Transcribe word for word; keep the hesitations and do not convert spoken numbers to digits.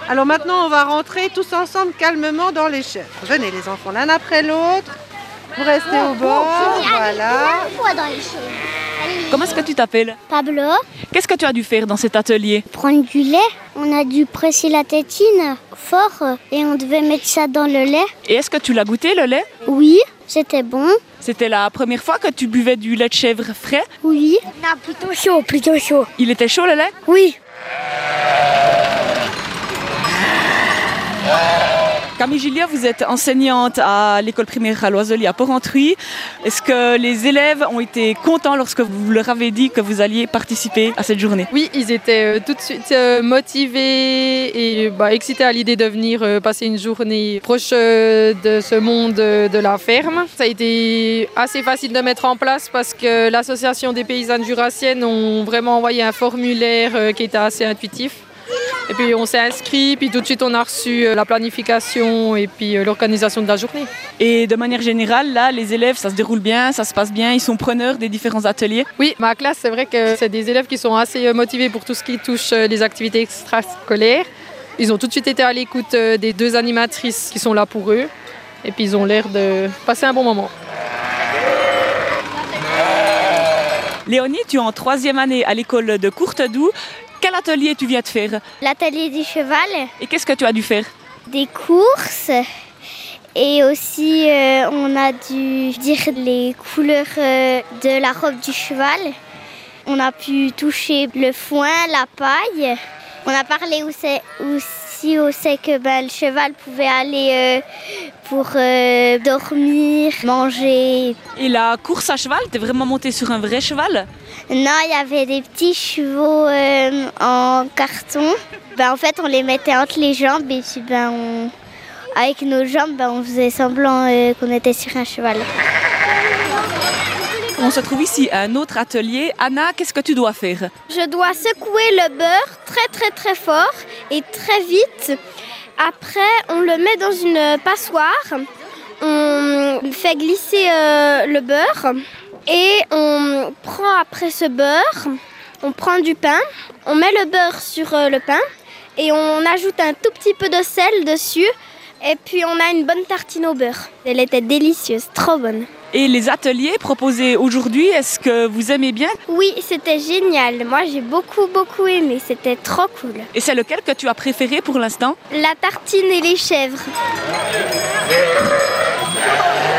Alors maintenant, on va rentrer tous ensemble calmement dans les chèvres. Venez les enfants, l'un après l'autre. Vous restez au bord, voilà. Comment est-ce que tu t'appelles? Pablo. Qu'est-ce que tu as dû faire dans cet atelier? Prendre du lait. On a dû presser la tétine fort et on devait mettre ça dans le lait. Et est-ce que tu l'as goûté, le lait? Oui, c'était bon. C'était la première fois que tu buvais du lait de chèvre frais? Oui. Non, plutôt chaud, plutôt chaud. Il était chaud, le lait? Oui. Camille Julia, vous êtes enseignante à l'école primaire à Loiselier à Porrentruy. Est-ce que les élèves ont été contents lorsque vous leur avez dit que vous alliez participer à cette journée? Oui, ils étaient euh, tout de suite euh, motivés et bah, excités à l'idée de venir euh, passer une journée proche euh, de ce monde euh, de la ferme. Ça a été assez facile de mettre en place parce que l'association des paysannes jurassiennes ont vraiment envoyé un formulaire euh, qui était assez intuitif. Et puis on s'est inscrit, puis tout de suite on a reçu la planification et puis l'organisation de la journée. Et de manière générale, là, les élèves, ça se déroule bien, ça se passe bien, ils sont preneurs des différents ateliers? Oui, ma classe, c'est vrai que c'est des élèves qui sont assez motivés pour tout ce qui touche les activités extrascolaires. Ils ont tout de suite été à l'écoute des deux animatrices qui sont là pour eux. Et puis ils ont l'air de passer un bon moment. Léonie, tu es en troisième année à l'école de Courtedoux. Quel atelier tu viens de faire? L'atelier du cheval. Et qu'est-ce que tu as dû faire? Des courses. Et aussi, euh, on a dû dire les couleurs euh, de la robe du cheval. On a pu toucher le foin, la paille. On a parlé aussi où c'est que ben, le cheval pouvait aller euh, pour euh, dormir, manger. Et la course à cheval, t'es vraiment monté sur un vrai cheval? Non, il y avait des petits chevaux euh, en carton. Ben, en fait, on les mettait entre les jambes et puis ben, on... avec nos jambes, ben, on faisait semblant euh, qu'on était sur un cheval. On se trouve ici à un autre atelier. Anna, qu'est-ce que tu dois faire? Je dois secouer le beurre très très très fort et très vite. Après, on le met dans une passoire. On fait glisser euh, le beurre et on prend après ce beurre, on prend du pain, on met le beurre sur euh, le pain et on ajoute un tout petit peu de sel dessus. Et puis on a une bonne tartine au beurre. Elle était délicieuse, trop bonne. Et les ateliers proposés aujourd'hui, est-ce que vous aimez bien? Oui, c'était génial. Moi, j'ai beaucoup, beaucoup aimé. C'était trop cool. Et c'est lequel que tu as préféré pour l'instant? La tartine et les chèvres.